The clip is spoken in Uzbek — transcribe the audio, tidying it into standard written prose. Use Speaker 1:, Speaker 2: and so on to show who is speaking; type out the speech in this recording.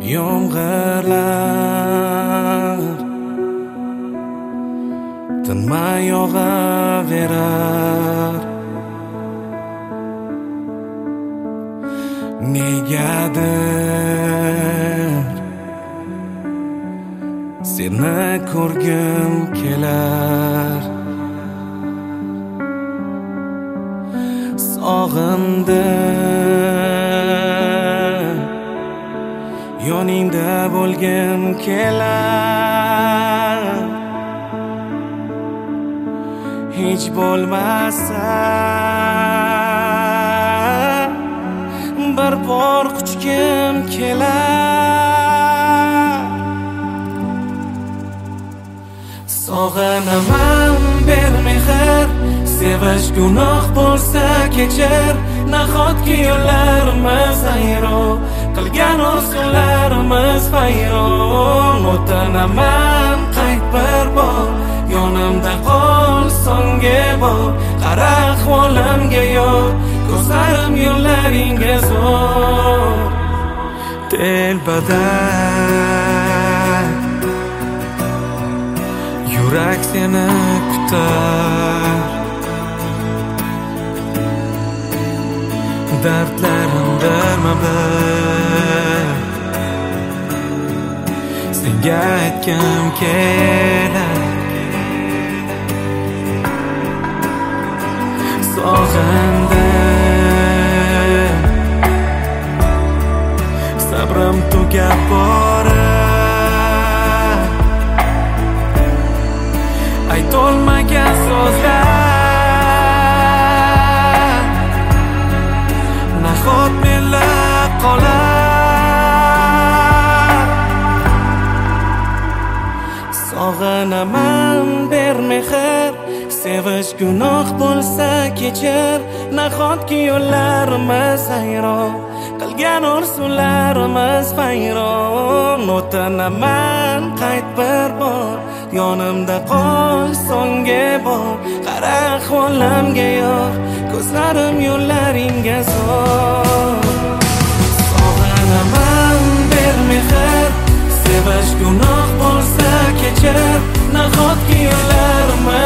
Speaker 1: Yomg'irlar tinmay yog'averar. Negadir seni ko'rgim kelar. Sog'indim, yoningda bo'lgim kelar. Hech bo'lmasa bir bor quchgim kelar. Sog'inaman, ber mehr, sevish gunoh bo'lsa kechir. Nahotki yo'llarimiz ayro, qilgan orzularimiz vayron. O'tinaman, qayt bir bor, yonimda qol so'nggi bor. Qara ahvolimga yor, ko'zlarim yo'llaringga zo'r. Telbada yurak seni kutar. Dardlarim darma-bir senga aytgim kelar. Sog'indim, sabrim tugab borar. Aytolmagan so'zlar nahot menla qolar. Sog'inaman, ber mehr, sevish gunoh bo'lsa kechir. Nahotki yo'llarimiz ayron, qilgan orzularimiz vayron. O'tinaman, qayt bir bor, yonimda qol so'nggi bor. Qara ahvolimga yor, ko'zlarim yo'llaringga zo'r. Sog'inaman, ber mehr, sevish gunoh bo'lsa kechir. Nahotki yo'llarimiz